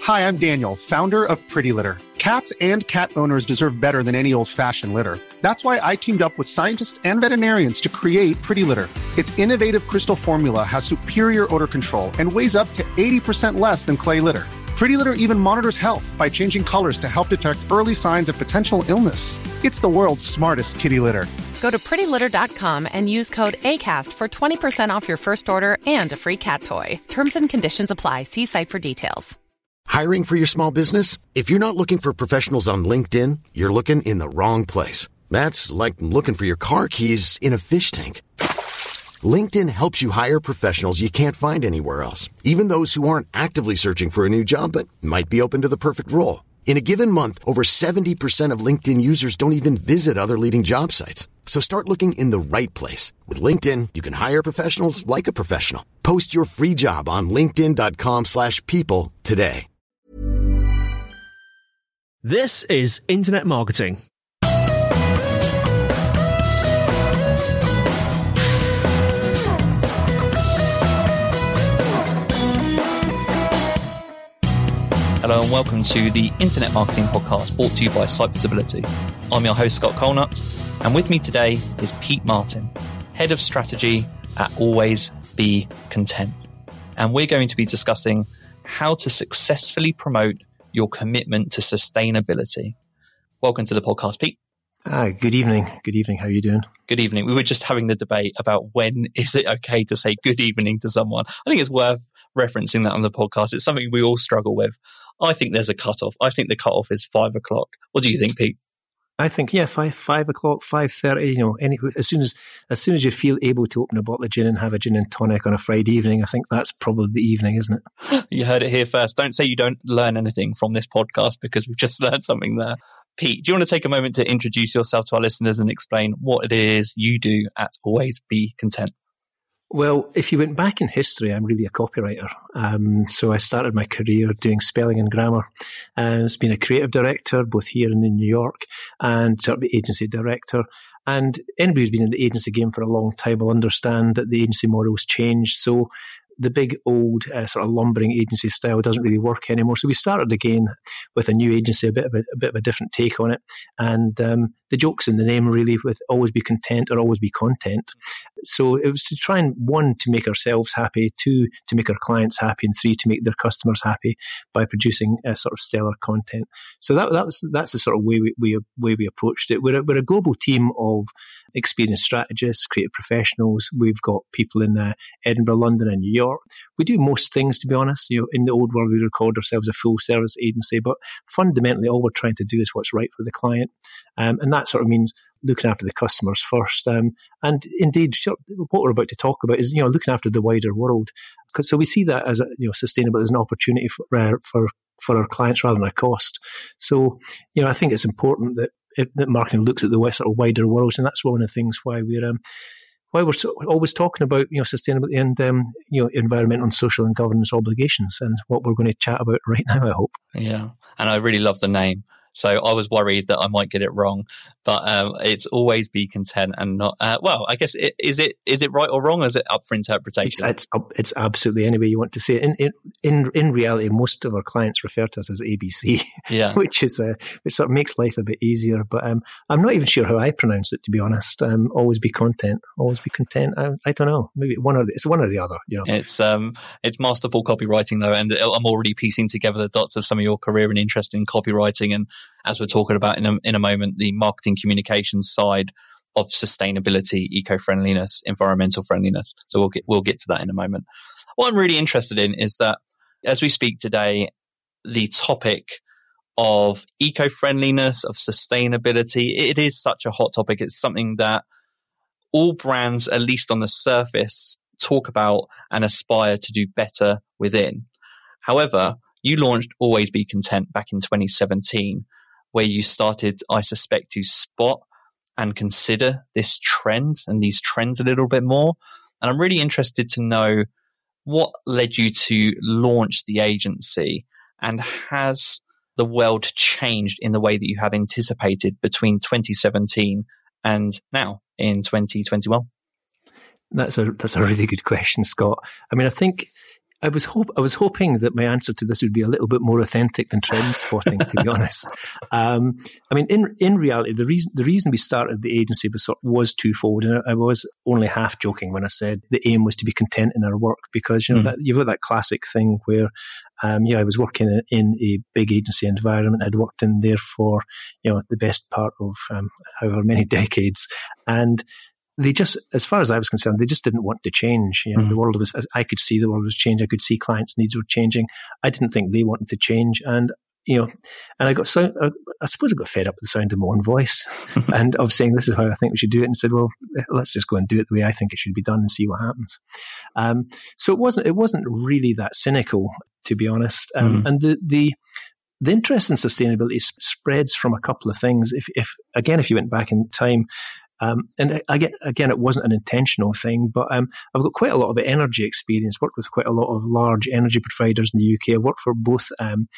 Hi, I'm Daniel, founder of Pretty Litter. Cats and cat owners deserve better than any old-fashioned litter. That's why I teamed up with scientists and veterinarians to create Pretty Litter. Its innovative crystal formula has superior odor control and weighs up to 80% less than clay litter. Pretty Litter even monitors health by changing colors to help detect early signs of potential illness. It's the world's smartest kitty litter. Go to prettylitter.com and use code ACAST for 20% off your first order and a free cat toy. Terms and conditions apply. See site for details. Hiring for your small business? If you're not looking for professionals on LinkedIn, you're looking in the wrong place. That's like looking for your car keys in a fish tank. LinkedIn helps you hire professionals you can't find anywhere else, even those who aren't actively searching for a new job but might be open to the perfect role. In a given month, over 70% of LinkedIn users don't even visit other leading job sites. So start looking in the right place. With LinkedIn, you can hire professionals like a professional. Post your free job on linkedin.com/people today. This is Internet Marketing. Hello and welcome to the Internet Marketing Podcast brought to you by Site Visibility. I'm your host, Scott Colnut, and with me today is Pete Martin, Head of Strategy at Always Be Content. And we're going to be discussing how to successfully promote your commitment to sustainability. Welcome to the podcast, Pete. Good evening. Good evening. How are you doing? Good evening. We were just having the debate about when is it okay to say good evening to someone. I think it's worth referencing that on the podcast. It's something we all struggle with. I think there's a cutoff. I think the cutoff is 5 o'clock. What do you think, Pete? I think, 5 o'clock, 5:30, as soon as you feel able to open a bottle of gin and have a gin and tonic on a Friday evening, I think that's probably the evening, isn't it? You heard it here first. Don't say you don't learn anything from this podcast because we've just learned something there. Pete, do you want to take a moment to introduce yourself to our listeners and explain what it is you do at Always Be Content? Well, if you went back in history, I'm really a copywriter. So I started my career doing spelling and grammar. I've been a creative director, both here and in New York, and certainly agency director. And anybody who's been in the agency game for a long time will understand that the agency model's changed. So the big old sort of lumbering agency style doesn't really work anymore. So we started again with a new agency, a bit of a different take on it. And the joke's in the name, really, with Always Be Content or Always Be Content. So it was to try and, 1, to make ourselves happy, 2, to make our clients happy, and 3, to make their customers happy by producing sort of stellar content. So that's the sort of way we approached it. We're a global team of experienced strategists, creative professionals. We've got people in Edinburgh, London, and New York. We do most things, to be honest. In the old world, we record ourselves a full service agency, but fundamentally, all we're trying to do is what's right for the client, and that sort of means looking after the customers first. And indeed, what we're about to talk about is looking after the wider world. So we see that as sustainable as an opportunity for our clients rather than a cost. So I think it's important that marketing looks at the sort of wider world, and that's one of the things why we're always talking about sustainability and environmental and social and governance obligations, and what we're going to chat about right now, I hope. Yeah, and I really love the name. So I was worried that I might get it wrong, but it's Always Be Content and not. I guess is it right or wrong? Or is it up for interpretation? It's absolutely any way you want to say it. In reality, most of our clients refer to us as ABC, yeah, which sort of makes life a bit easier. But I'm not even sure how I pronounce it, to be honest. Always Be Content, Always Be Content. I don't know. Maybe it's one or the other. It's masterful copywriting though, and I'm already piecing together the dots of some of your career and interest in copywriting, and as we're talking about in a moment, the marketing communications side of sustainability, eco-friendliness, environmental friendliness. So we'll get to that in a moment. What I'm really interested in is that as we speak today, the topic of eco-friendliness, of sustainability, it is such a hot topic. It's something that all brands, at least on the surface, talk about and aspire to do better within. However, you launched Always Be Content back in 2017, where you started, I suspect, to spot and consider this trend and these trends a little bit more. And I'm really interested to know what led you to launch the agency, and has the world changed in the way that you had anticipated between 2017 and now in 2021? That's a really good question, Scott. I mean, I think I was hoping that my answer to this would be a little bit more authentic than trend spotting, to be honest. I mean, in reality, the reason we started the agency was twofold, and I was only half joking when I said the aim was to be content in our work, because you've got that classic thing where I was working in a big agency environment. I'd worked in there for the best part of however many decades, and they just, as far as I was concerned, they just didn't want to change. The world was, I could see the world was changing. I could see clients' needs were changing. I didn't think they wanted to change. And, and I suppose I got fed up with the sound of my own voice and of saying, this is how I think we should do it, and said, well, let's just go and do it the way I think it should be done and see what happens. So it wasn't really that cynical, to be honest. And the interest in sustainability spreads from a couple of things. If you went back in time, and again, it wasn't an intentional thing, but I've got quite a lot of energy experience, worked with quite a lot of large energy providers in the UK. I worked for both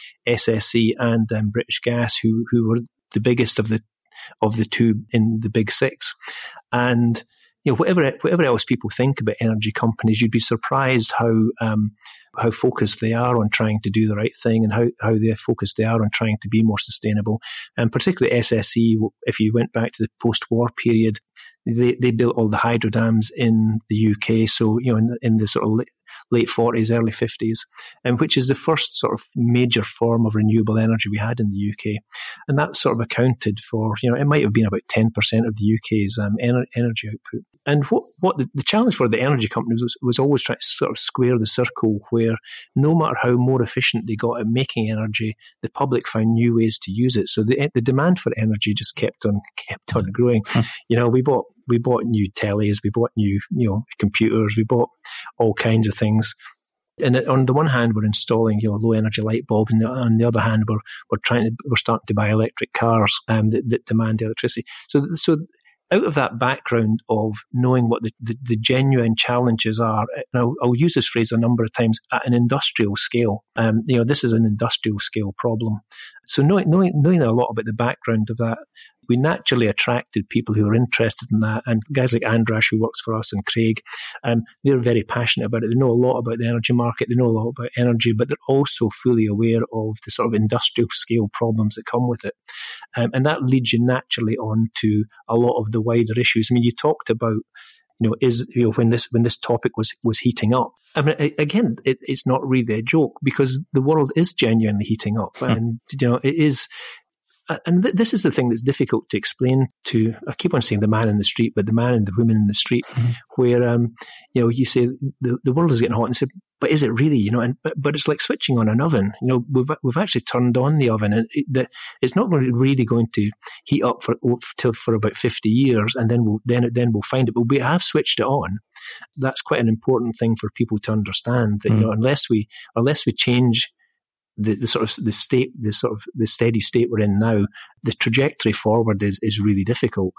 SSE and British Gas, who were the biggest of the two in the big six. And whatever else people think about energy companies, you'd be surprised how focused they are on trying to do the right thing, and how focused they are on trying to be more sustainable. And particularly SSE, if you went back to the post-war period, they built all the hydro dams in the UK. So, in the sort of late 40s, early 50s, and which is the first sort of major form of renewable energy we had in the UK. And that sort of accounted for, it might have been about 10% of the UK's energy output. And what the challenge for the energy companies was always trying to sort of square the circle, where no matter how more efficient they got at making energy, the public found new ways to use it. So the demand for energy just kept on growing. We bought new tellies, we bought new computers, we bought all kinds of things. And on the one hand, we're installing low energy light bulbs, and on the other hand, we're starting to buy electric cars that demand electricity. So out of that background of knowing what the genuine challenges are, and I'll use this phrase a number of times, at an industrial scale. This is an industrial scale problem. So knowing a lot about the background of that, we naturally attracted people who are interested in that, and guys like Andras, who works for us, and Craig, they're very passionate about it. They know a lot about the energy market, they know a lot about energy, but they're also fully aware of the sort of industrial scale problems that come with it. And that leads you naturally on to a lot of the wider issues. I mean, you talked about, when this topic was heating up. I mean, again, it's not really a joke, because the world is genuinely heating up, and it is. And this is the thing that's difficult to explain to, I keep on saying the man in the street, but the man and the woman in the street, where, you say the world is getting hot, and say, but is it really, but it's like switching on an oven. We've actually turned on the oven, and it's not really going to heat up for about 50 years, and then we'll find it. But we have switched it on. That's quite an important thing for people to understand, that, unless we change the steady state we're in now, the trajectory forward is really difficult.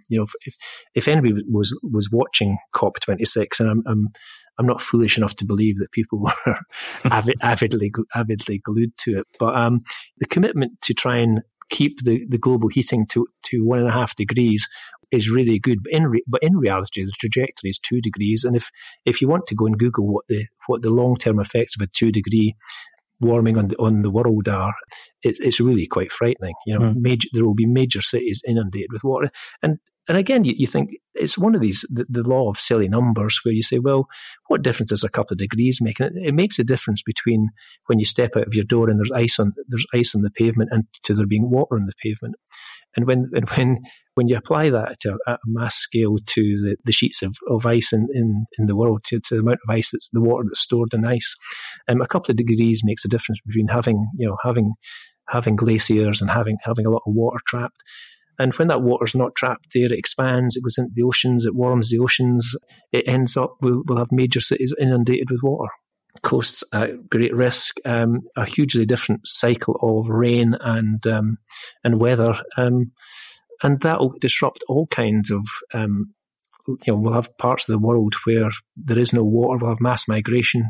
If anybody was watching COP26, and I'm not foolish enough to believe that people were avidly glued to it, but the commitment to try and keep the global heating to 1.5 degrees is really good. But in reality, the trajectory is 2 degrees, and if you want to go and Google what the long term effects of a 2 degree warming on the world are, it's really quite frightening. There will be major cities inundated with water, and again, you think it's one of these the law of silly numbers, where you say, well, what difference does a couple of degrees make? And it makes a difference between when you step out of your door and there's ice on the pavement, and to there being water on the pavement. And when you apply that at a mass scale to the sheets of ice in the world, to the amount of ice, that's the water that's stored in ice, a couple of degrees makes a difference between having glaciers and having a lot of water trapped. And when that water's not trapped there, it expands, it goes into the oceans, it warms the oceans, it ends up, we'll have major cities inundated with water. Coasts at great risk, a hugely different cycle of rain and weather, and that will disrupt all kinds of. We'll have parts of the world where there is no water. We'll have mass migration.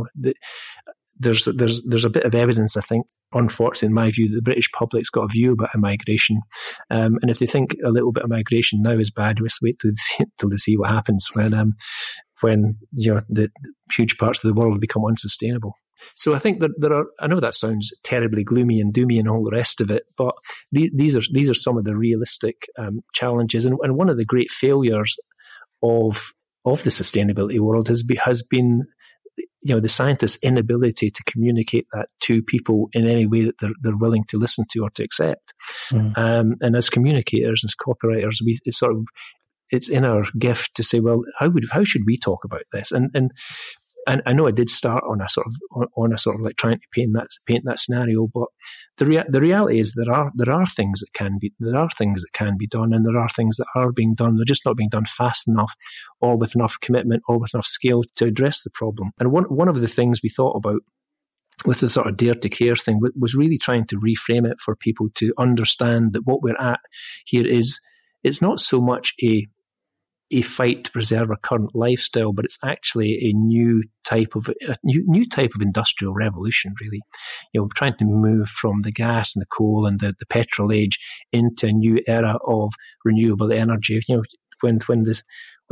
There's a bit of evidence, I think, unfortunately, in my view, that the British public's got a view about migration, and if they think a little bit of migration now is bad, just wait till they see what happens when the huge parts of the world become unsustainable. So I think that there are. I know that sounds terribly gloomy and doomy and all the rest of it, but these are some of the realistic challenges. And one of the great failures of the sustainability world has been the scientists' inability to communicate that to people in any way that they're willing to listen to or to accept. And as communicators, as copywriters, it's in our gift to say, well, how should we talk about this? And I know I did start on a sort of like trying to paint that scenario, but the reality is there are things that can be done, and there are things that are being done. They're just not being done fast enough, or with enough commitment, or with enough scale to address the problem. And one of the things we thought about with the sort of Dare to Care thing was really trying to reframe it for people to understand that what we're at here is, it's not so much a fight to preserve our current lifestyle, but it's actually a new type of industrial revolution. Really, we're trying to move from the gas and the coal and the petrol age into a new era of renewable energy. When there's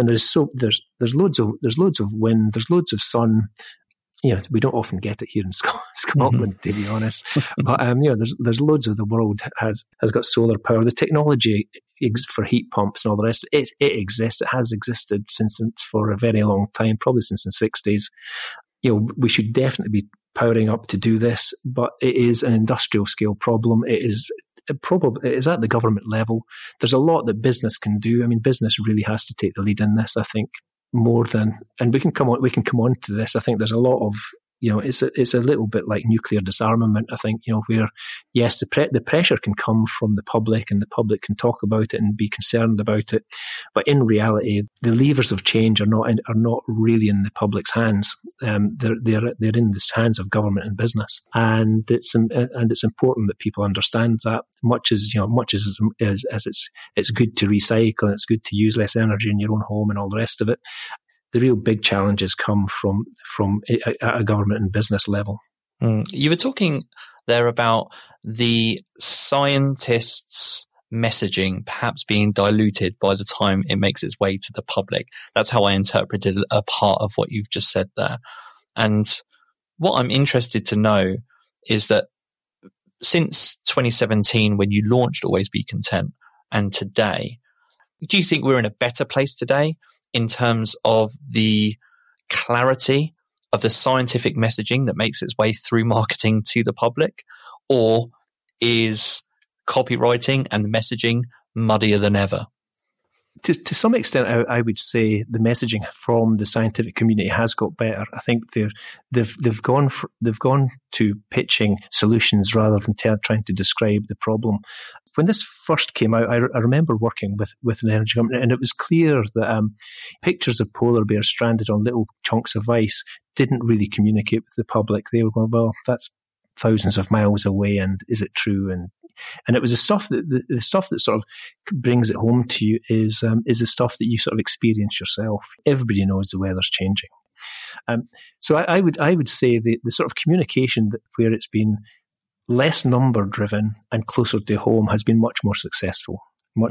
loads of wind, there's loads of sun. We don't often get it here in Scotland, to be honest. But there's loads of the world has got solar power. The technology for heat pumps and all the rest, it exists. It has existed for a very long time, probably since the 60s. We should definitely be powering up to do this, but it is an industrial scale problem. It is at the government level. There's a lot that business can do. I mean, business really has to take the lead in this, I think. More than, and we can come on to this. I think there's a lot of, it's a little bit like nuclear disarmament. I think, where yes, the pressure can come from the public, and the public can talk about it and be concerned about it, but in reality, the levers of change are not really in the public's hands. They're in the hands of government and business, and it's important that people understand that. Much as it's good to recycle and it's good to use less energy in your own home and all the rest of it, the real big challenges come from at a government and business level. You were talking there about the scientists' messaging perhaps being diluted by the time it makes its way to the public. That's how I interpreted a part of what you've just said there. And what I'm interested to know is that since 2017, when you launched Always Be Content, and today, do you think we're in a better place today in terms of the clarity of the scientific messaging that makes its way through marketing to the public? Or is copywriting and the messaging muddier than ever? To some extent, I would say the messaging from the scientific community has got better. I think they've gone to pitching solutions rather than trying to describe the problem. When this first came out, I remember working with an energy company, and it was clear that pictures of polar bears stranded on little chunks of ice didn't really communicate with the public. They were going, well, that's thousands of miles away, and is it true? And it was the stuff that sort of brings it home to you is the stuff that you sort of experience yourself. Everybody knows the weather's changing. So I would say the sort of communication where it's been less number driven and closer to home has been much more successful.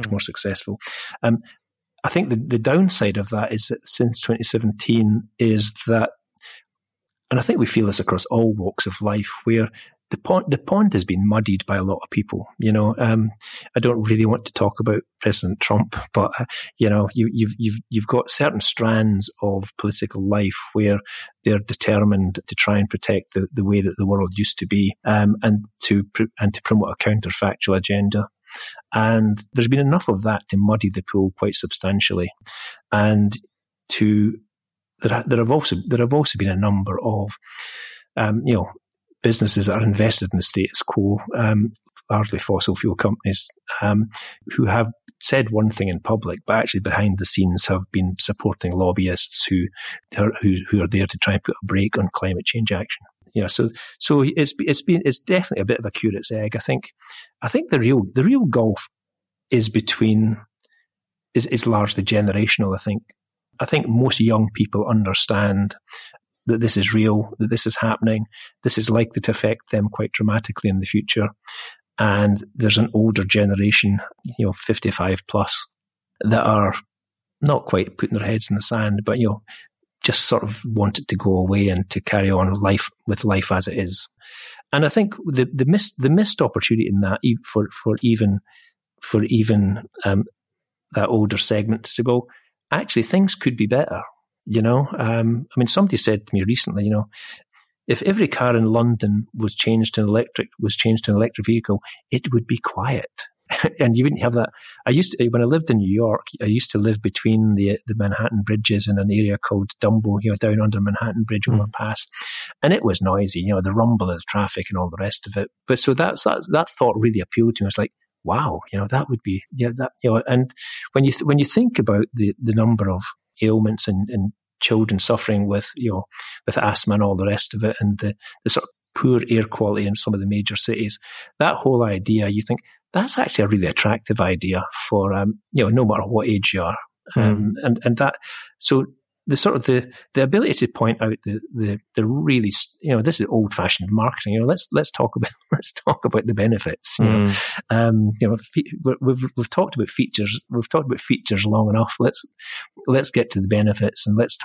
I think the downside of that is that since 2017 is that, and I think we feel this across all walks of life, where the pond has been muddied by a lot of people. I don't really want to talk about President Trump, but you've got certain strands of political life where they're determined to try and protect the way that the world used to be, and to promote a counterfactual agenda. And there's been enough of that to muddy the pool quite substantially, and there have also been a number of businesses that are invested in the status quo, largely fossil fuel companies, who have said one thing in public, but actually behind the scenes have been supporting lobbyists who are there to try and put a brake on climate change action. So it's definitely a bit of a curate's egg. I think the real gulf is largely generational. I think most young people understand that this is real, that this is happening, this is likely to affect them quite dramatically in the future. And there's an older generation, 55 plus, that are not quite putting their heads in the sand, but just sort of want it to go away and to carry on life as it is. And I think the missed opportunity in that for even that older segment to say, well, actually things could be better. I mean, somebody said to me recently, if every car in London was changed to an electric vehicle, it would be quiet. And you wouldn't have that. When I lived in New York, I used to live between the Manhattan bridges in an area called Dumbo, down under Manhattan Bridge overpass. And it was noisy, the rumble of the traffic and all the rest of it. But so that thought really appealed to me. I was like, wow, that would be, and when you think about the number of ailments and children suffering with asthma and all the rest of it, and the sort of poor air quality in some of the major cities, that whole idea, you think that's actually a really attractive idea for no matter what age you are, and that so the sort of the ability to point out the really this is old fashioned marketing. Let's talk about the benefits. We've talked about features. We've talked about features long enough. Let's get to the benefits, and let's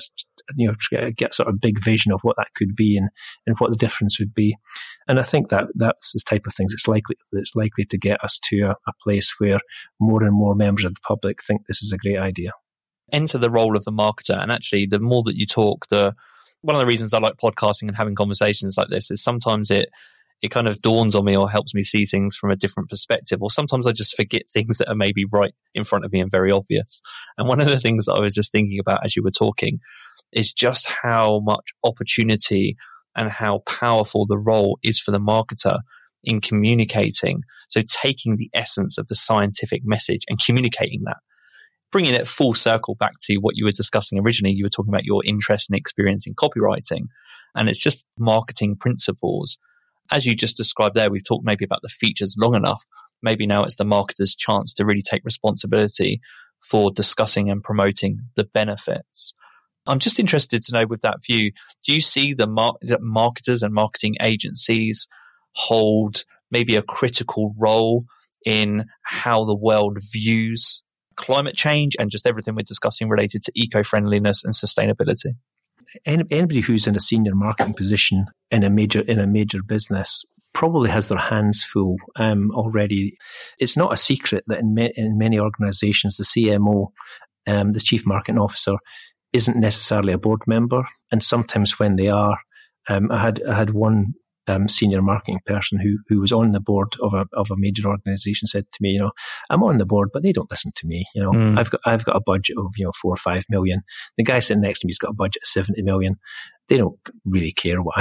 get sort of big vision of what that could be and what the difference would be. And I think that's the type of things that's likely to get us to a place where more and more members of the public think this is a great idea. Enter the role of the marketer. And actually, the more that you talk, one of the reasons I like podcasting and having conversations like this is sometimes it kind of dawns on me or helps me see things from a different perspective. Or sometimes I just forget things that are maybe right in front of me and very obvious. And one of the things that I was just thinking about as you were talking is just how much opportunity and how powerful the role is for the marketer in communicating. So taking the essence of the scientific message and communicating that. Bringing it full circle back to what you were discussing originally, you were talking about your interest and experience in copywriting, and it's just marketing principles. As you just described there, we've talked maybe about the features long enough. Maybe now it's the marketer's chance to really take responsibility for discussing and promoting the benefits. I'm just interested to know, with that view, do you see that marketers and marketing agencies hold maybe a critical role in how the world views climate change and just everything we're discussing related to eco-friendliness and sustainability? Anybody who's in a senior marketing position in a major business probably has their hands full already. It's not a secret that in many organizations, the CMO, the chief marketing officer, isn't necessarily a board member, and sometimes when they are, I had one senior marketing person who was on the board of a major organization said to me, I'm on the board, but they don't listen to me. I've got a budget of 4 or 5 million. The guy sitting next to me's got a budget of 70 million. They don't really care what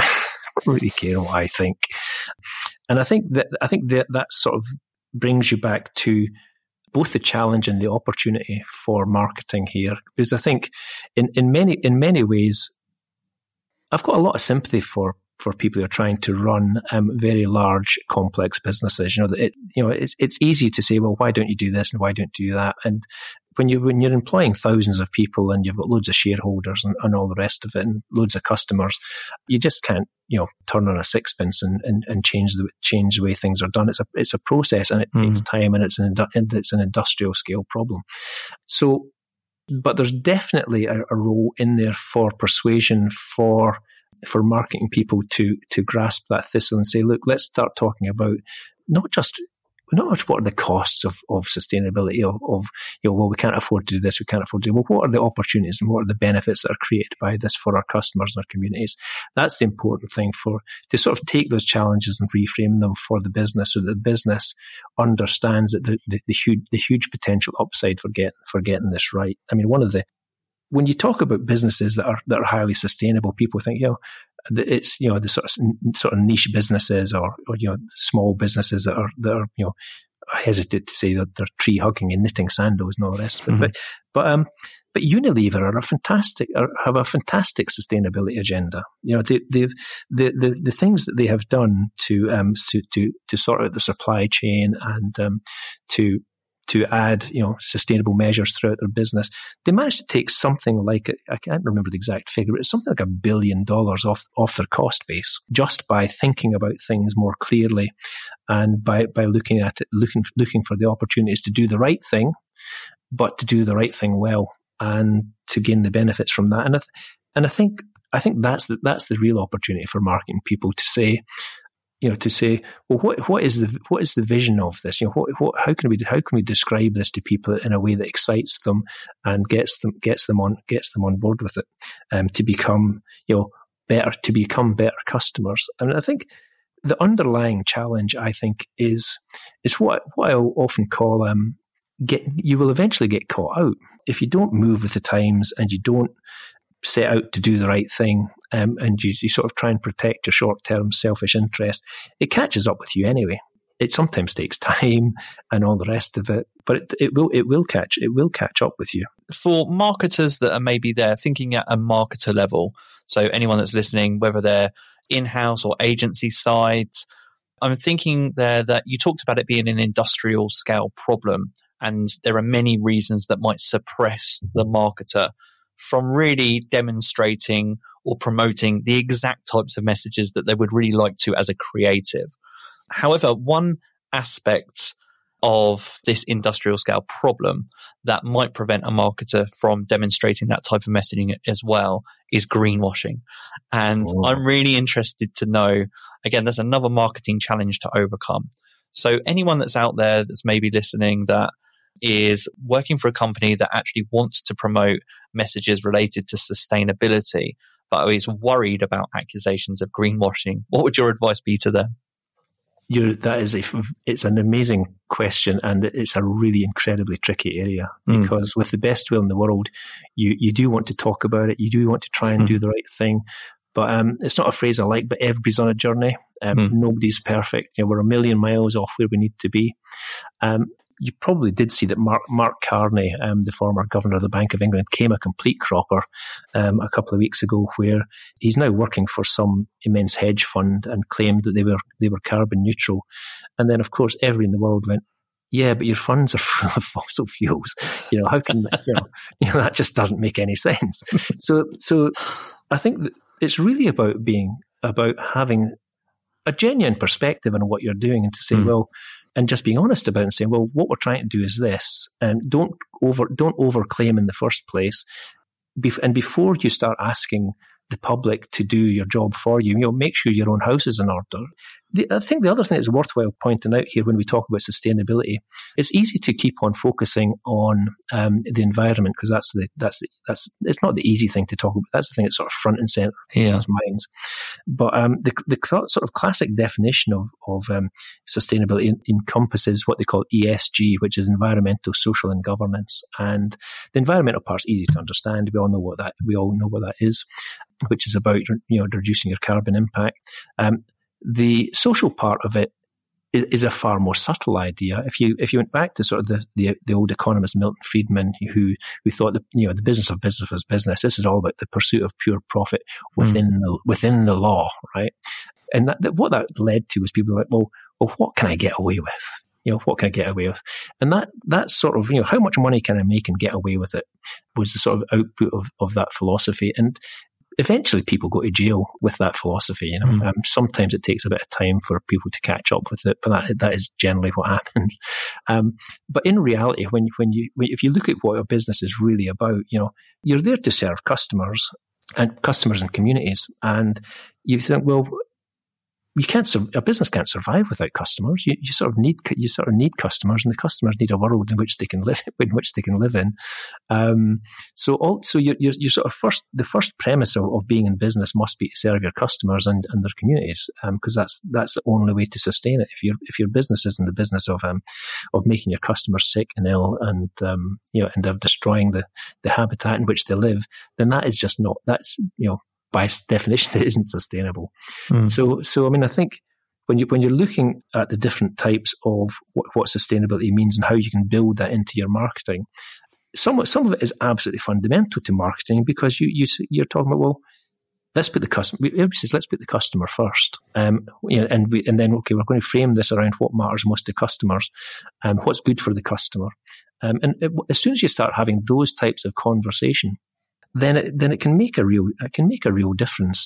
I think. And I think that sort of brings you back to both the challenge and the opportunity for marketing here, because I think in many ways I've got a lot of sympathy for people who are trying to run very large, complex businesses. It's easy to say, well, why don't you do this and why don't you do that? And when you're employing thousands of people and you've got loads of shareholders and all the rest of it and loads of customers, you just can't turn on a sixpence and change the way things are done. It's a process, and it takes time, and it's an industrial scale problem. So, but there's definitely a role in there for persuasion, for marketing people to grasp that thistle and say, look, let's start talking about not just what are the costs of sustainability, well, we can't afford to do this, we can't afford to do, well, what are the opportunities and what are the benefits that are created by this for our customers and our communities? That's the important thing, to sort of take those challenges and reframe them for the business, so that the business understands that the huge potential upside for getting this right. I mean, when you talk about businesses that are highly sustainable, people think, it's the sort of niche businesses or small businesses that are I hesitate to say that they're tree hugging and knitting sandals and all the rest of it. But Unilever have a fantastic sustainability agenda. The things that they have done to sort out the supply chain and to add, sustainable measures throughout their business. They managed to take something like, I can't remember the exact figure, but it's something like $1 billion off their cost base, just by thinking about things more clearly and by looking at it, looking for the opportunities to do the right thing, but to do the right thing well. and to gain the benefits from that. And I think that's the real opportunity for marketing people to say, well, what is the vision of this? How can we describe this to people in a way that excites them and gets them on board with it, to become better customers. And I think the underlying challenge, I think, is what I often call you will eventually get caught out if you don't move with the times and you don't set out to do the right thing, and you sort of try and protect your short-term selfish interest. It catches up with you anyway. It sometimes takes time and all the rest of it, but it will catch up with you. For marketers that are maybe there thinking at a marketer level, so anyone that's listening, whether they're in-house or agency side, I'm thinking there that you talked about it being an industrial scale problem, and there are many reasons that might suppress the marketer from really demonstrating or promoting the exact types of messages that they would really like to as a creative. However, one aspect of this industrial scale problem that might prevent a marketer from demonstrating that type of messaging as well is greenwashing. And I'm really interested to know, again, there's another marketing challenge to overcome. So anyone that's out there that's maybe listening that is working for a company that actually wants to promote messages related to sustainability, but is worried about accusations of greenwashing, what would your advice be to them? It's an amazing question, and it's a really incredibly tricky area, because with the best will in the world, you do want to talk about it, you do want to try and do the right thing, but it's not a phrase I like, but everybody's on a journey. Nobody's perfect. We're a million miles off where we need to be. You probably did see that Mark Carney, the former governor of the Bank of England, came a complete cropper a couple of weeks ago, where he's now working for some immense hedge fund and claimed that they were carbon neutral. And then, of course, everybody in the world went, yeah, but your funds are full of fossil fuels. How can that just doesn't make any sense. So I think that it's really about having a genuine perspective on what you're doing, and to say, and just being honest about it and saying, well, what we're trying to do is this, and don't overclaim in the first place. And before you start asking the public to do your job for you, make sure your own house is in order. I think the other thing that's worthwhile pointing out here when we talk about sustainability, it's easy to keep on focusing on the environment, because that's it's not the easy thing to talk about. That's the thing that's sort of front and center in people's minds. But the sort of classic definition of sustainability encompasses what they call ESG, which is environmental, social, and governance. And the environmental part's easy to understand. We all know what that is, which is about reducing your carbon impact. The social part of it is a far more subtle idea. If you went back to sort of the old economist Milton Friedman, who thought that the business of business was business. This is all about the pursuit of pure profit within the law, right? And what that led to was people like, well, what can I get away with? What can I get away with? And that sort of, how much money can I make and get away with it, was the sort of output of that philosophy. And eventually people go to jail with that philosophy. Sometimes it takes a bit of time for people to catch up with it, but that is generally what happens. But in reality, if you look at what a business is really about, you're there to serve customers and communities. And you think, well, a business can't survive without customers. You sort of need customers, and the customers need a world in which they can live in. So you're sort of the first premise of being in business must be to serve your customers and their communities, because that's the only way to sustain it. If your business is in the business of making your customers sick and ill, and and of destroying the habitat in which they live, then that is just not. That's by definition, it isn't sustainable. So I mean, I think when you're looking at the different types of what sustainability means and how you can build that into your marketing, some of it is absolutely fundamental to marketing, because you're talking about, well, let's put the customer. Everybody says, let's put the customer first, and then okay, we're going to frame this around what matters most to customers, what's good for the customer, and as soon as you start having those types of conversation, then it can make a real difference to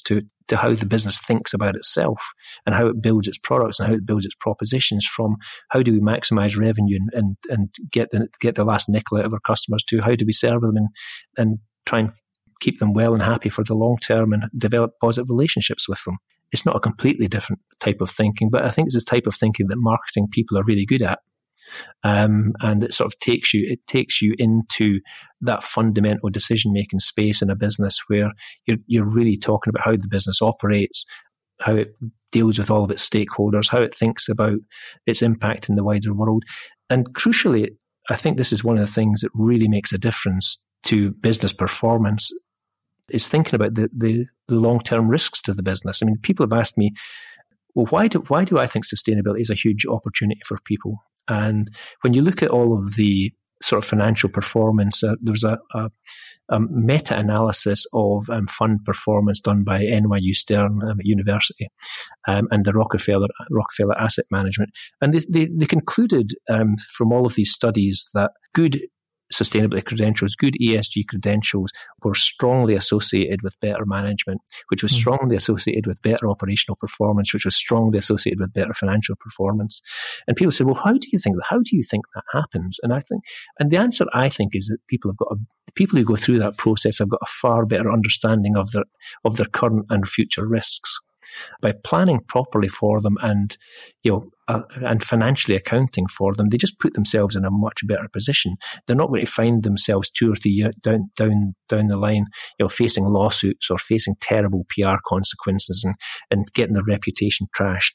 to how the business thinks about itself and how it builds its products and how it builds its propositions, from how do we maximize revenue and get the last nickel out of our customers, to how do we serve them and try and keep them well and happy for the long term and develop positive relationships with them. It's not a completely different type of thinking, but I think it's a type of thinking that marketing people are really good at. And it sort of takes you into that fundamental decision-making space in a business where you're really talking about how the business operates, how it deals with all of its stakeholders, how it thinks about its impact in the wider world. And crucially, I think this is one of the things that really makes a difference to business performance, is thinking about the long-term risks to the business. I mean, people have asked me, well, why do I think sustainability is a huge opportunity for people? And when you look at all of the sort of financial performance, there was a meta-analysis of fund performance done by NYU Stern at university and the Rockefeller Asset Management. And they concluded from all of these studies that good sustainability credentials, good ESG credentials, were strongly associated with better management, which was strongly associated with better operational performance, which was strongly associated with better financial performance. And people say, well, how do you think that happens? And the answer, I think, is that people who go through that process have got a far better understanding of their current and future risks. By planning properly for them and financially accounting for them, they just put themselves in a much better position. They're not going to find themselves 2 or 3 years down the line, facing lawsuits or facing terrible PR consequences and getting their reputation trashed.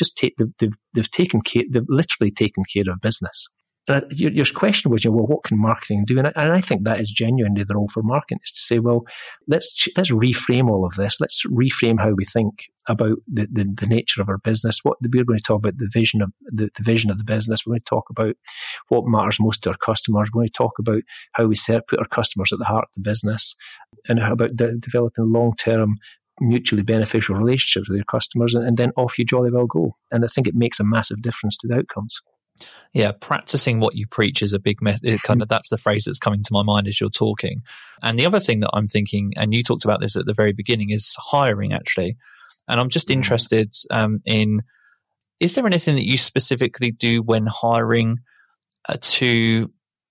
They've literally taken care of business. And your question was, well, what can marketing do? And I think that is genuinely the role for marketing, is to say, well, let's reframe all of this. Let's reframe how we think about the nature of our business. We're going to talk about the vision of the business. We're going to talk about what matters most to our customers. We're going to talk about how we put our customers at the heart of the business, and how about developing long-term mutually beneficial relationships with your customers, and then off you jolly well go. And I think it makes a massive difference to the outcomes. Yeah, practicing what you preach is a big method. That's the phrase that's coming to my mind as you're talking. And the other thing that I'm thinking, and you talked about this at the very beginning, is hiring, actually. And I'm just interested in, is there anything that you specifically do when hiring to,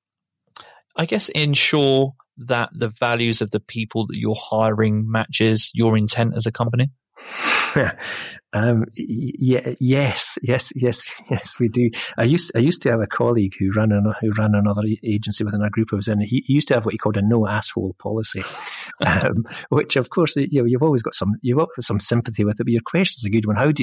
I guess, ensure that the values of the people that you're hiring matches your intent as a company? Yes, we do. I used to have a colleague who ran another agency within a group I was in. He used to have what he called a no asshole policy, which of course you've always got some sympathy with it. But your question's a good one. How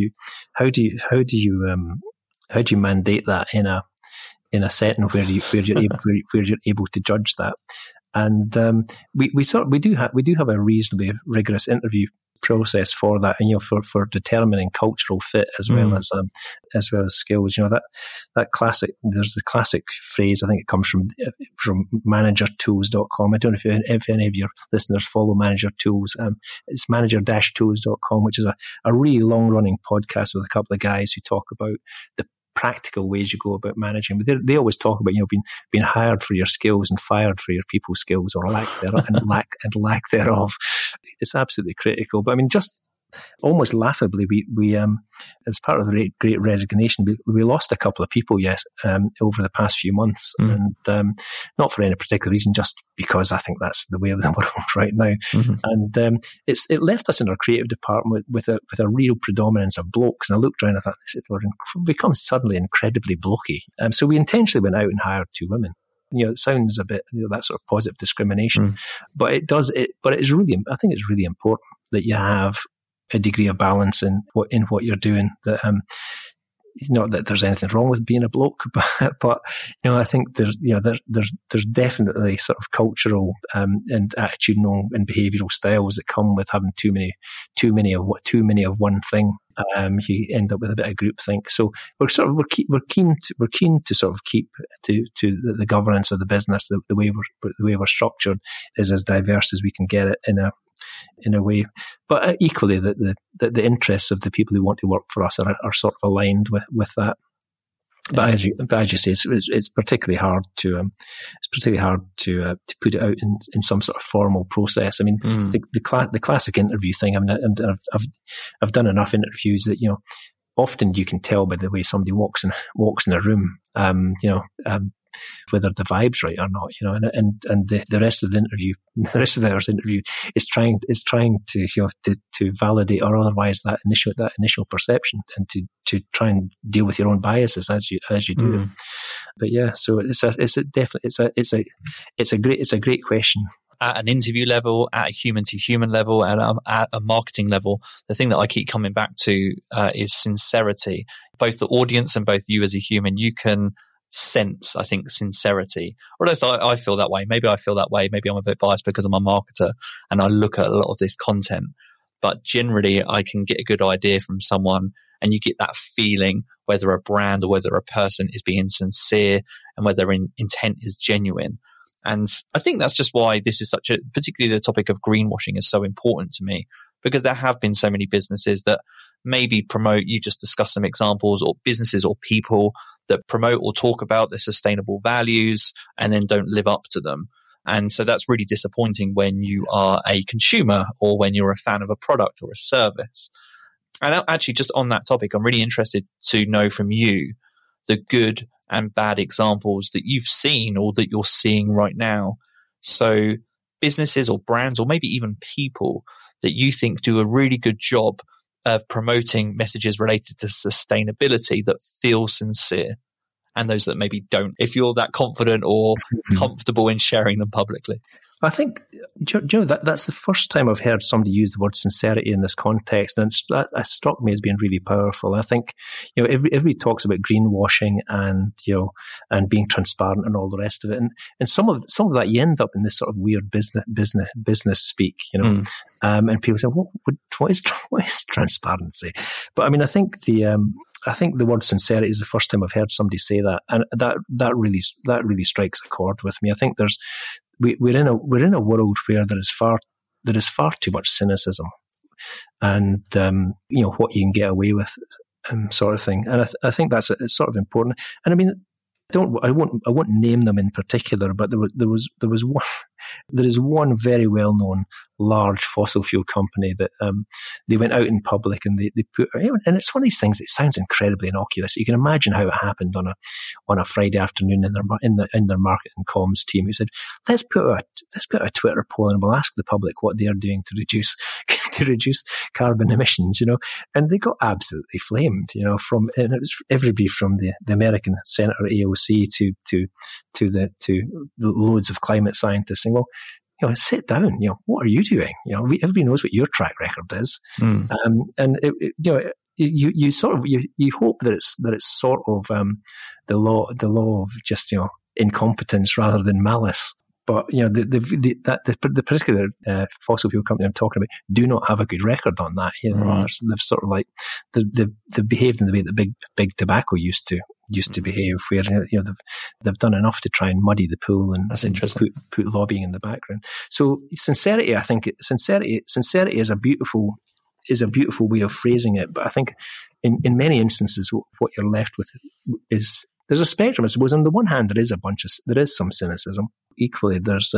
do you mandate that in a setting where you're able to judge that? And we do have a reasonably rigorous interview process for that, and for determining cultural fit as well as skills. That classic. There's the classic phrase. I think it comes from managertools.com. I don't know if any of your listeners follow Manager Tools. It's manager-tools.com, which is a really long running podcast with a couple of guys who talk about the practical ways you go about managing. But they always talk about being hired for your skills and fired for your people skills, or lack lack thereof. It's absolutely critical. But I mean, just almost laughably, we as part of the Great Resignation, we lost a couple of people over the past few months, and not for any particular reason, just because I think that's the way of the world right now. And it left us in our creative department with a real predominance of blokes. And I looked around and I thought, we've become suddenly incredibly blokey. So we intentionally went out and hired 2 women. It sounds a bit that sort of positive discrimination, but it does. But it is really, I think it's really important that you have a degree of balance in what you're doing. That not that there's anything wrong with being a bloke, but I think there's definitely sort of cultural and attitudinal and behavioural styles that come with having too many of one thing. You end up with a bit of groupthink. So we're keen to sort of keep to the governance of the business. The way we're structured is as diverse as we can get it in a way, but equally the interests of the people who want to work for us are sort of aligned with that. But as you say, it's particularly hard to put it out in some sort of formal process. I mean, the classic interview thing. I mean, and I've done enough interviews that, you know, often you can tell by the way somebody walks in a room, whether the vibe's right or not, you know, and the rest of the interview, the rest of the hour's interview is trying to, you know, to validate or otherwise that initial perception, and to try and deal with your own biases as you do them. But yeah, so it's a great question. At an interview level, at a human to human level, at a marketing level, the thing that I keep coming back to is sincerity. Both the audience and both you as a human, you can sense, I think, sincerity. Or at least I feel that way. Maybe I feel that way. Maybe I'm a bit biased because I'm a marketer and I look at a lot of this content. But generally, I can get a good idea from someone, and you get that feeling whether a brand or whether a person is being sincere and whether intent is genuine. And I think that's just why this is particularly the topic of greenwashing is so important to me, because there have been so many businesses that maybe promote, you just discuss some examples, or businesses or people that promote or talk about their sustainable values and then don't live up to them. And so that's really disappointing when you are a consumer or when you're a fan of a product or a service. And actually, just on that topic, I'm really interested to know from you the good and bad examples that you've seen or that you're seeing right now. So businesses or brands or maybe even people that you think do a really good job of promoting messages related to sustainability that feel sincere, and those that maybe don't, if you're that confident or comfortable in sharing them publicly. I think, Joe, that's the first time I've heard somebody use the word sincerity in this context, and that struck me as being really powerful. I think, you know, everybody talks about greenwashing and, you know, and being transparent and all the rest of it, and some of that you end up in this sort of weird business speak, you know, and people say, what is transparency? But I mean, I think the word sincerity is the first time I've heard somebody say that, and that really strikes a chord with me. I think we're in a world where there is far too much cynicism, and you know, what you can get away with, sort of thing. And I think it's sort of important. And I mean, I won't name them in particular, but there is one very well known large fossil fuel company that they went out in public and they put, and it's one of these things that sounds incredibly innocuous. You can imagine how it happened on a Friday afternoon in their marketing comms team, who said, let's put out a Twitter poll and we'll ask the public what they're doing to reduce carbon emissions, you know. And they got absolutely flamed, you know, and it was everybody from the American Senator AOC to the loads of climate scientists saying, well, you know, sit down. You know, what are you doing? You know, everybody knows what your track record is, and you know, you sort of you hope that it's sort of the law of just, you know, incompetence rather than malice. But you know, the particular fossil fuel company I'm talking about do not have a good record on that. You know, right. They've sort of like they've behaved in the way that big tobacco used to behave, where, you know, they've done enough to try and muddy the pool and that's interesting. Put lobbying in the background. So sincerity, I think sincerity is a beautiful way of phrasing it. But I think in many instances, what you're left with is there's a spectrum, I suppose. On the one hand, there is some cynicism. Equally, there's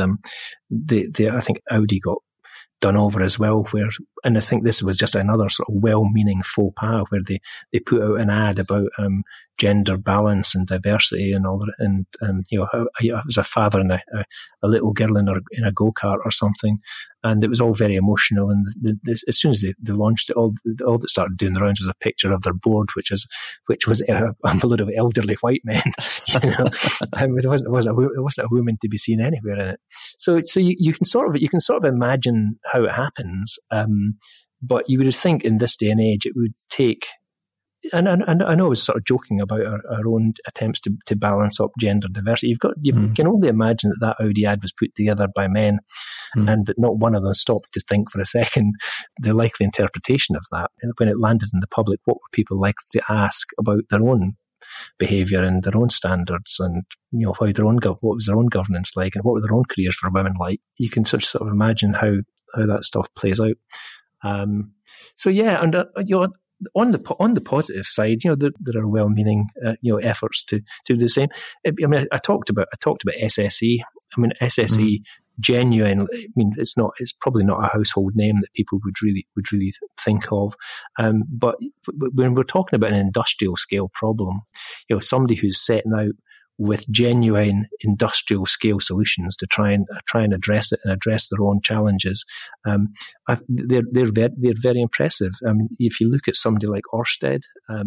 I think Audi got done over as well, and I think this was just another sort of well-meaning faux pas where they put out an ad about gender balance and diversity and all that, and you know, how I was a father and a little girl in a go-kart or something, and it was all very emotional. And as soon as they launched it, all that started doing the rounds was a picture of their board, which was a load of elderly white men. You know, there wasn't a woman to be seen anywhere in it. So you can sort of imagine how it happens, but you would think in this day and age it would take. And I know I was sort of joking about our own attempts to balance up gender diversity. You can only imagine that Audi ad was put together by men, and that not one of them stopped to think for a second the likely interpretation of that. And when it landed in the public, what were people likely to ask about their own behaviour and their own standards, and you know, what was their own governance like, and what were their own careers for women like? You can sort of imagine how that stuff plays out. So yeah, and you know, on the positive side, there are well-meaning efforts to do the same. I mean, I talked about SSE. I mean, SSE genuine. I mean, it's probably not a household name that people would really think of. But when we're talking about an industrial scale problem, somebody who's setting out with genuine industrial scale solutions to try and address it and address their own challenges, they're very impressive. I mean, if you look at somebody like Ørsted,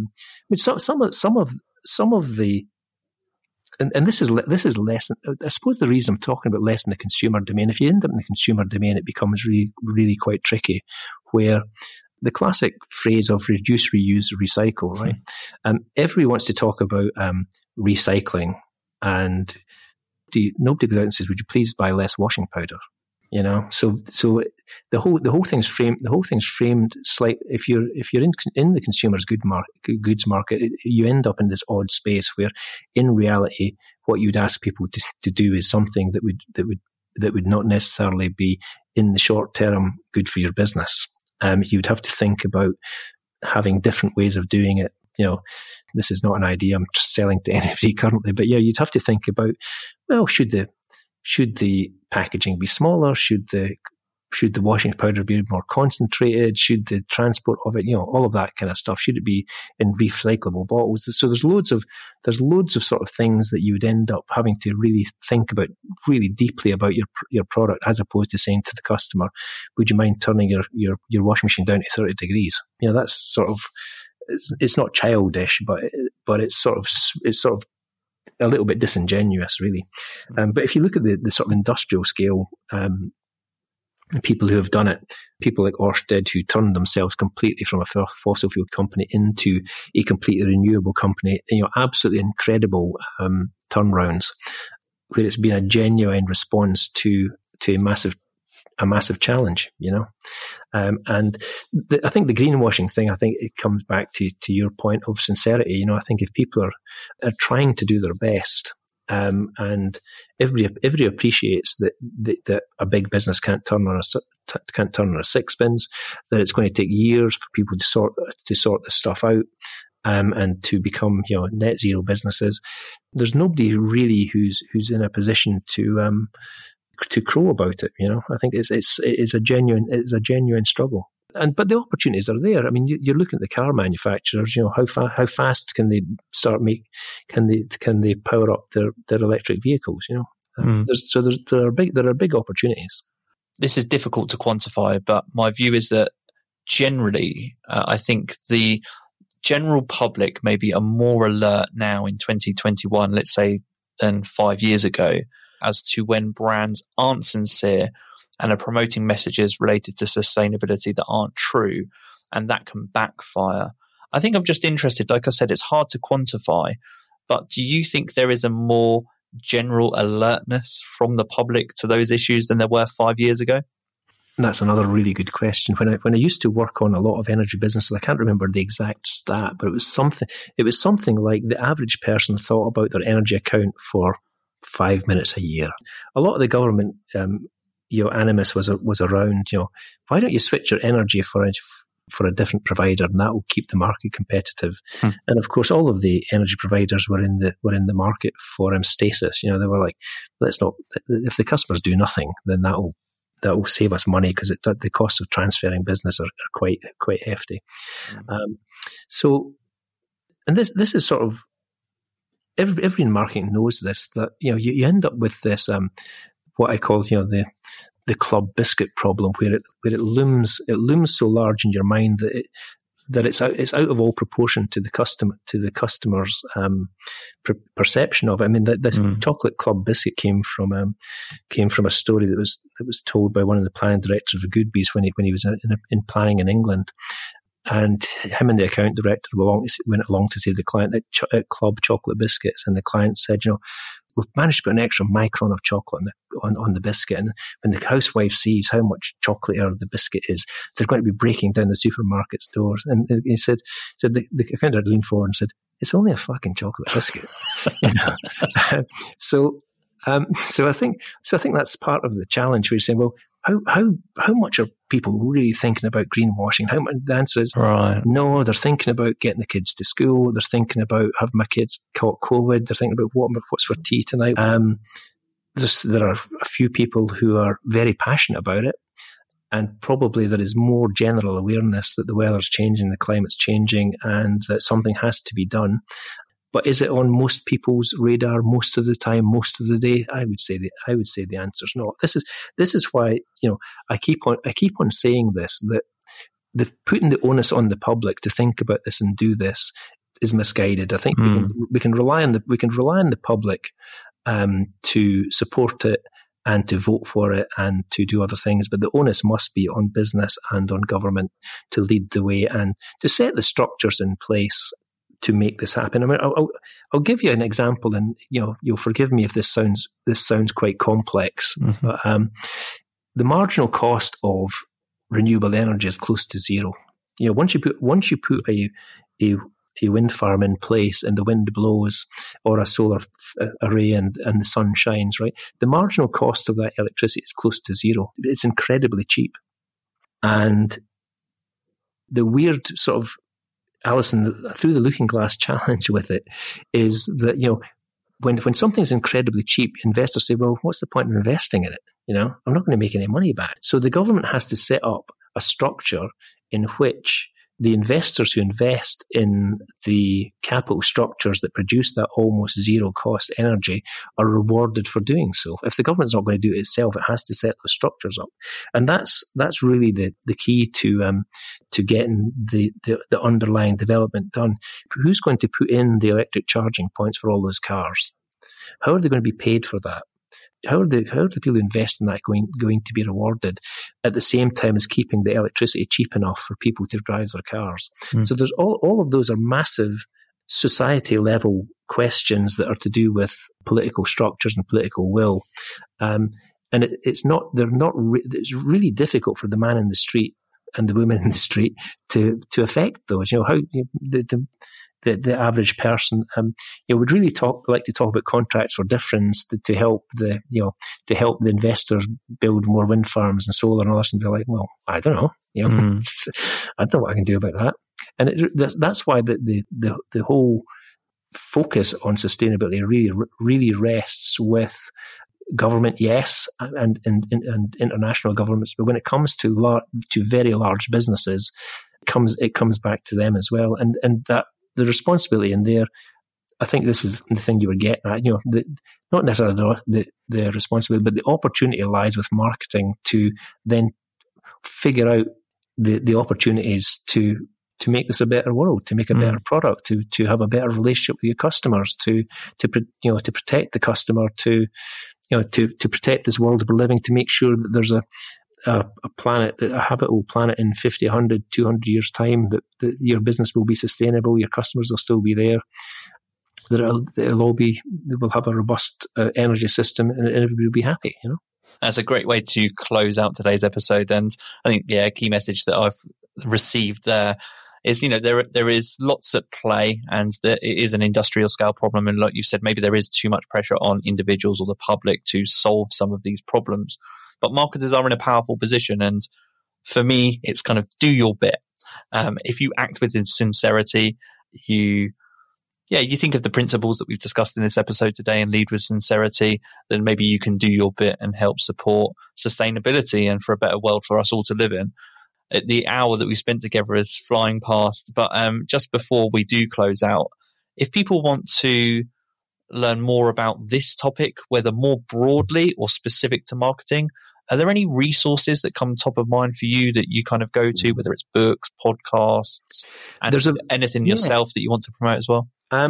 some of the and this is less. I suppose the reason I'm talking about less in the consumer domain. If you end up in the consumer domain, it becomes really, really quite tricky. Where the classic phrase of reduce, reuse, recycle, right? Everybody wants to talk about recycling, and nobody goes out and says, "Would you please buy less washing powder?" So the whole thing's framed slightly. If you're in the consumer's goods market, you end up in this odd space where, in reality, what you'd ask people to do is something that would not necessarily be in the short term good for your business. You'd have to think about having different ways of doing it. This is not an idea I'm selling to anybody currently, but you'd have to think about, well, should the packaging be smaller? Should the washing powder be more concentrated? Should the transport of it, all of that kind of stuff, should it be in recyclable bottles? So there's loads of sort of things that you would end up having to really think about really deeply about your product, as opposed to saying to the customer, would you mind turning your washing machine down to 30 degrees? That's sort of, it's not childish, but it's sort of a little bit disingenuous, really. But if you look at the sort of industrial scale people who have done it, people like Ørsted, who turned themselves completely from a fossil fuel company into a completely renewable company, absolutely incredible turnarounds, where it's been a genuine response to a massive challenge, and I think the greenwashing thing, I think it comes back to your point of sincerity. I think if people are trying to do their best, and everybody appreciates that a big business can't turn on a sixpence, that it's going to take years for people to sort this stuff out, and to become net zero businesses. There's nobody really who's in a position to crow about it. I think it's a genuine struggle. But the opportunities are there. I mean, you're looking at the car manufacturers. How fast can they can they power up their electric vehicles? There are big opportunities. This is difficult to quantify, but my view is that generally, I think the general public maybe are more alert now in 2021, let's say, than 5 years ago, as to when brands aren't sincere and are promoting messages related to sustainability that aren't true, and that can backfire. I think I'm just interested, like I said, it's hard to quantify, but do you think there is a more general alertness from the public to those issues than there were 5 years ago? That's another really good question. When I used to work on a lot of energy businesses, I can't remember the exact stat, but it was something like the average person thought about their energy account for 5 minutes a year. A lot of the government animus was around, why don't you switch your energy for a different provider, and that will keep the market competitive. And of course, all of the energy providers were in the market for stasis. They were like, let's not. If the customers do nothing, then that will save us money, because the costs of transferring business are quite hefty. And this is sort of, everybody in marketing knows this, that you end up with this what I call the club biscuit problem, where it looms so large in your mind that it's out of all proportion to the customer's perception of it. I mean, this chocolate club biscuit came from a story that was told by one of the planning directors of Goodbees when he was in planning in England. And him and the account director went along to see the client at Club Chocolate Biscuits, and the client said, we've managed to put an extra micron of chocolate on the biscuit, and when the housewife sees how much chocolatier the biscuit is, they're going to be breaking down the supermarket's doors. And he said the accountant leaned forward and said, it's only a fucking chocolate biscuit. So I think that's part of the challenge, where you're saying, well, how much are people really thinking about greenwashing? How much? The answer is no. They're thinking about getting the kids to school. They're thinking about having my kids caught COVID. They're thinking about what's for tea tonight. There are a few people who are very passionate about it, and probably there is more general awareness that the weather's changing, the climate's changing, and that something has to be done. But is it on most people's radar most of the time, most of the day? I would say the answer is not. This is why, I keep on saying this, that putting the onus on the public to think about this and do this is misguided. I think we can rely on the public to support it and to vote for it and to do other things, but the onus must be on business and on government to lead the way and to set the structures in place to make this happen. I mean, I'll give you an example, and you'll forgive me if this sounds quite complex. But, the marginal cost of renewable energy is close to zero. Once you put a wind farm in place and the wind blows, or a solar array and the sun shines, right? The marginal cost of that electricity is close to zero. It's incredibly cheap, and the weird sort of Alison, through the looking glass challenge with it is that, when something's incredibly cheap, investors say, well, what's the point of investing in it? I'm not going to make any money back. So the government has to set up a structure in which the investors who invest in the capital structures that produce that almost zero cost energy are rewarded for doing so. If the government's not going to do it itself, it has to set those structures up. And that's really the key to getting the underlying development done. Who's going to put in the electric charging points for all those cars? How are they going to be paid for that? How are the people who invest in that going to be rewarded at the same time as keeping the electricity cheap enough for people to drive their cars? So there's all of those are massive society level questions that are to do with political structures and political will. And it's really difficult for the man in the street and the woman in the street to affect those. How the average person would really like to talk about contracts for difference to help the investors build more wind farms and solar and all this, and they're like, well, I don't know, I don't know what I can do about that. And that's why the whole focus on sustainability really rests with government, yes, and international governments, but when it comes to very large businesses, it comes back to them as well, and that. The responsibility in there, I think this is the thing you were getting at, not necessarily the responsibility, but the opportunity lies with marketing to then figure out the opportunities to make this a better world, to make a better product, to have a better relationship with your customers, to protect the customer, to protect this world we're living, to make sure that there's a planet, a habitable planet in 50, 100, 200 years' time, that your business will be sustainable, your customers will still be there, they will have a robust energy system, and everybody will be happy, That's a great way to close out today's episode. And I think, a key message that I've received there is, there is lots at play, and it is an industrial scale problem. And like you said, maybe there is too much pressure on individuals or the public to solve some of these problems. But marketers are in a powerful position. And for me, it's kind of do your bit. If you act with sincerity, you think of the principles that we've discussed in this episode today and lead with sincerity, then maybe you can do your bit and help support sustainability and for a better world for us all to live in. The hour that we spent together is flying past. But just before we do close out, if people want to learn more about this topic, whether more broadly or specific to marketing, are there any resources that come top of mind for you that you kind of go to, whether it's books, podcasts, and anything yourself that you want to promote as well?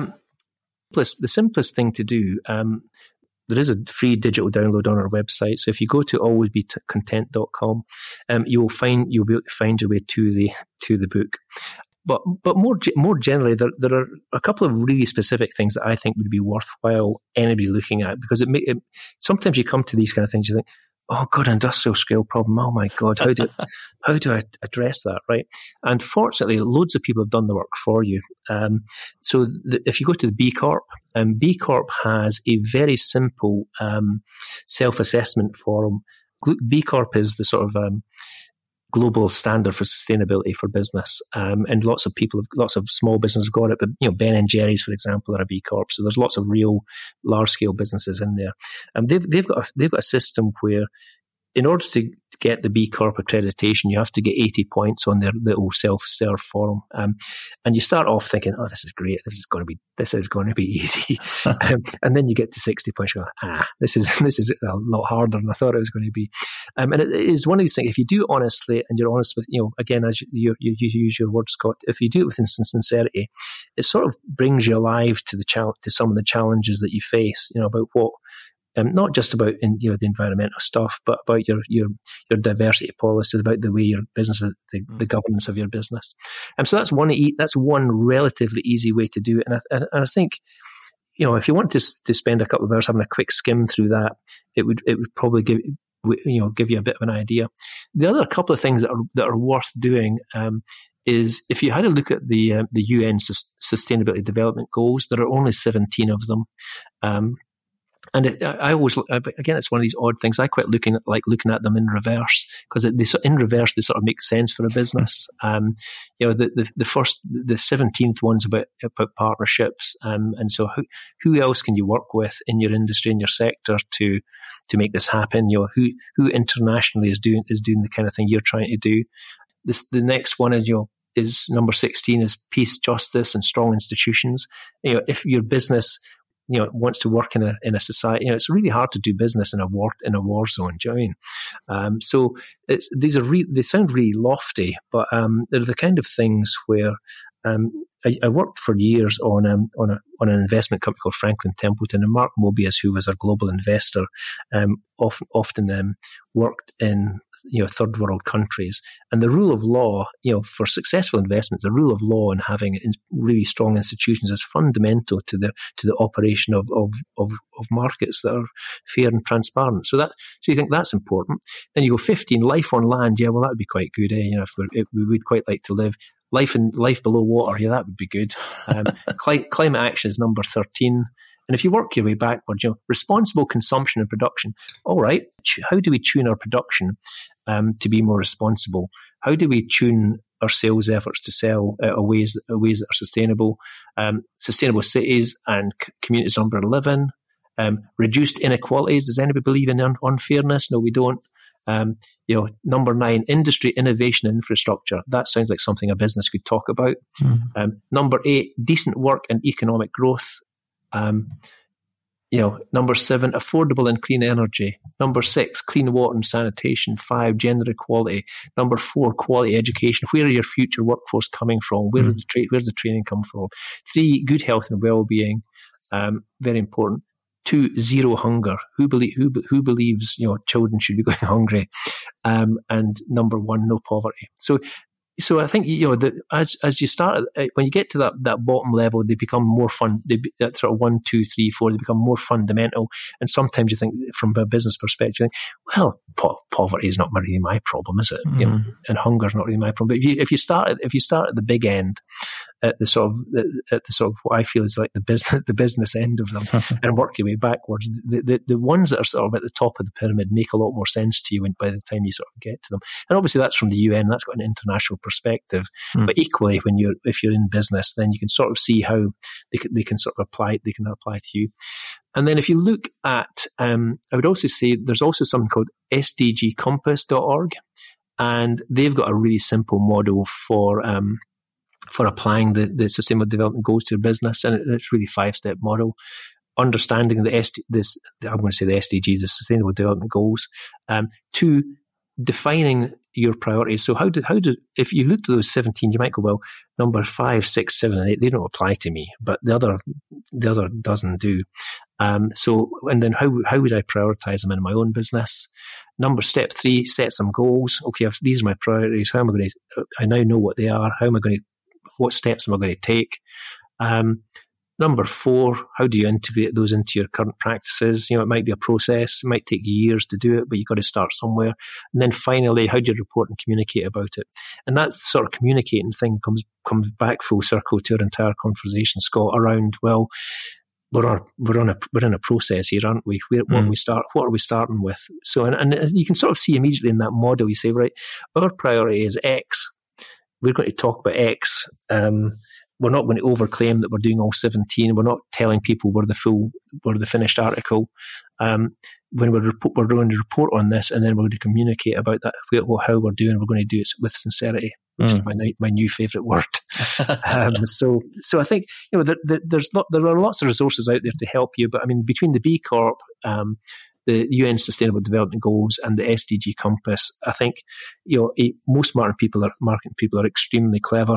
The simplest thing to do, there is a free digital download on our website. So if you go to alwaysbecontent.com, you'll be able to find your way to the book. But more generally, there are a couple of really specific things that I think would be worthwhile anybody looking at, because sometimes you come to these kind of things, you think, oh God, industrial scale problem. Oh my God, how do I address that, right? And fortunately, loads of people have done the work for you. So if you go to the B Corp, B Corp has a very simple self-assessment forum B Corp is the sort of global standard for sustainability for business, and lots of small businesses have got it. But Ben and Jerry's, for example, are a B Corp, so there's lots of real large scale businesses in there, and they've got a system where, in order to get the B Corp accreditation, you have to get 80 points on their little self-serve form. And you start off thinking, oh, this is great. This is going to be easy. And then you get to 60 points, you go, this is a lot harder than I thought it was going to be. And it is one of these things, if you do it honestly and you're honest with, again, as you use your word, Scott, if you do it with sincerity, it sort of brings you alive to some of the challenges that you face, about what, not just about the environmental stuff, but about your diversity policies, about the way your business, the governance of your business. So that's one relatively easy way to do it. And I think, if you want to spend a couple of hours having a quick skim through that, it would probably give you a bit of an idea. The other couple of things that are worth doing is, if you had a look at the UN Sustainability Development Goals, there are only 17 of them. And I always, again, it's one of these odd things. I quite like looking at them in reverse, because in reverse they sort of make sense for a business. The 17th one's about partnerships, and so who else can you work with in your industry, in your sector, to make this happen? Who internationally is doing the kind of thing you're trying to do. The next one is number 16 is peace, justice, and strong institutions. If your business wants to work in a society, it's really hard to do business in a war zone. Do you know what I mean? So they sound really lofty, but they're the kind of things where I worked for years on an investment company called Franklin Templeton, and Mark Mobius, who was our global investor, often worked in third world countries. And the rule of law, for successful investments, the rule of law and having really strong institutions is fundamental to the operation of markets that are fair and transparent. So you think that's important. Then you go 15, life on land. Yeah, well, that would be quite good. If we would quite like to live. Life below water, yeah, that would be good. Climate action is number 13. And if you work your way backwards, responsible consumption and production. All right, how do we tune our production to be more responsible? How do we tune our sales efforts to sell ways that are sustainable? Sustainable cities and communities of urban living. Reduced inequalities. Does anybody believe in unfairness? No, we don't. Number 9, industry, innovation, and infrastructure. That sounds like something a business could talk about. Mm-hmm. Number 8, decent work and economic growth. Number 7, affordable and clean energy. Number 6, clean water and sanitation. 5, gender equality. Number 4, quality education. Where are your future workforce coming from? Where's the training come from? 3, good health and well-being. Very important. 2, zero hunger. Who believes children should be going hungry? And number 1, no poverty. So I think that as you start, when you get to that bottom level, they become more fun. That sort of 1, 2, 3, 4, they become more fundamental. And sometimes you think, from a business perspective, well, poverty is not really my problem, is it? Mm-hmm. And hunger is not really my problem. But if you start at the big end, at the sort of what I feel is like the business end of them, and work your way backwards, the ones that are sort of at the top of the pyramid make a lot more sense to you by the time you sort of get to them. And obviously that's from the UN, that's got an international perspective. But equally, if you're in business, then you can sort of see how they can sort of apply to you. And then if you look at, I would also say there's also something called sdgcompass.org, and they've got a really simple model for applying the Sustainable Development Goals to your business, and it's really 5-step model. Understanding I'm going to say the SDGs, the Sustainable Development Goals. 2, defining your priorities. So if you look at those 17, you might go, well, number 5, 6, 7, and 8, they don't apply to me, but the other doesn't do. And then how would I prioritize them in my own business? Step 3, set some goals. Okay, these are my priorities. How am I going to? I now know what they are. What steps am I going to take? Number 4, how do you integrate those into your current practices? It might be a process. It might take years to do it, but you've got to start somewhere. And then finally, how do you report and communicate about it? And that sort of communicating thing comes back full circle to our entire conversation, Scott, around, well, we're in a process here, aren't we? What are we starting with? So, and you can sort of see immediately in that model. You say, right, our priority is X. We're going to talk about X. We're not going to overclaim that we're doing all 17. We're not telling people we're the finished article. When we're going to report on this, and then we're going to communicate about that, how we're doing. We're going to do it with sincerity, which is my new favourite word. So I think there are lots of resources out there to help you. But I mean, between the B Corp, the UN Sustainable Development Goals, and the SDG Compass, I think most marketing people are extremely clever.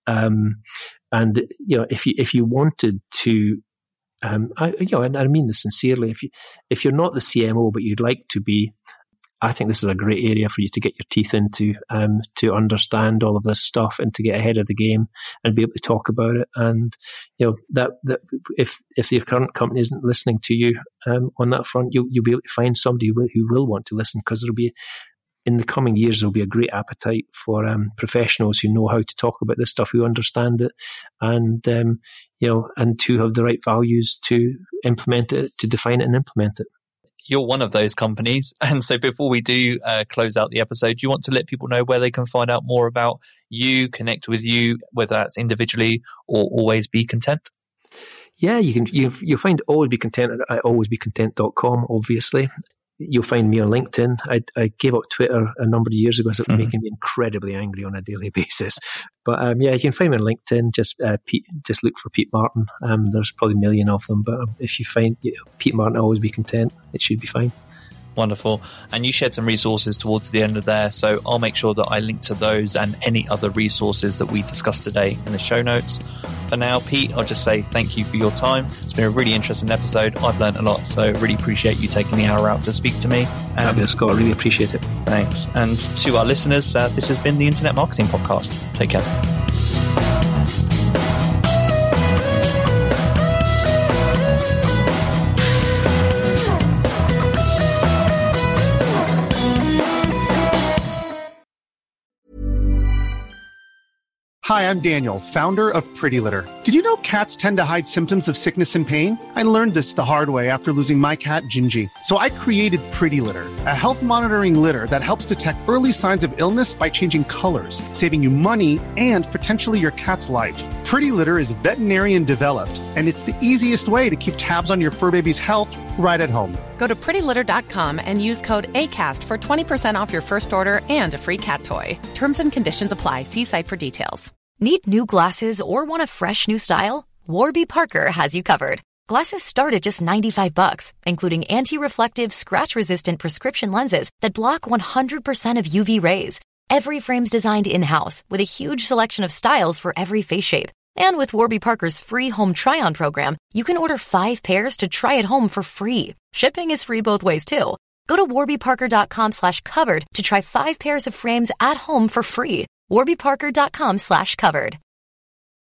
And if you wanted to, and I mean this sincerely, if you're not the CMO but you'd like to be, I think this is a great area for you to get your teeth into, to understand all of this stuff and to get ahead of the game and be able to talk about it. And that if your current company isn't listening to you on that front, you'll be able to find somebody who will want to listen, because in the coming years, there'll be a great appetite for professionals who know how to talk about this stuff, who understand it, and and to have the right values to implement it, to define it and implement it. You're one of those companies. And so before we do close out the episode, do you want to let people know where they can find out more about you, connect with you, whether that's individually or Always Be Content? Yeah, you'll find Always Be Content at alwaysbecontent.com, obviously. You'll find me on LinkedIn. I gave up Twitter a number of years ago, so it was making me incredibly angry on a daily basis. But you can find me on LinkedIn. Just look for Pete Martin. There's probably a million of them, but if you find Pete Martin, Always Be Content, it should be fine. Wonderful. And you shared some resources towards the end of there, so I'll make sure that I link to those and any other resources that we discussed today in the show notes. For now, Pete, I'll just say thank you for your time. It's been a really interesting episode. I've learned a lot, so really appreciate you taking the hour out to speak to me. Fabulous, Scott. I really appreciate it. Thanks. And to our listeners, this has been the Internet Marketing Podcast. Take care. Hi, I'm Daniel, founder of Pretty Litter. Did you know cats tend to hide symptoms of sickness and pain? I learned this the hard way after losing my cat, Gingy. So I created Pretty Litter, a health monitoring litter that helps detect early signs of illness by changing colors, saving you money and potentially your cat's life. Pretty Litter is veterinarian developed, and it's the easiest way to keep tabs on your fur baby's health right at home. Go to prettylitter.com and use code ACAST for 20% off your first order and a free cat toy. Terms and conditions apply. See site for details. Need new glasses or want a fresh new style? Warby Parker has you covered. Glasses start at just $95, including anti-reflective, scratch-resistant prescription lenses that block 100% of UV rays. Every frame's designed in-house with a huge selection of styles for every face shape. And with Warby Parker's free home try-on program, you can order 5 pairs to try at home for free. Shipping is free both ways, too. Go to warbyparker.com/covered to try 5 pairs of frames at home for free. warbyparker.com/covered.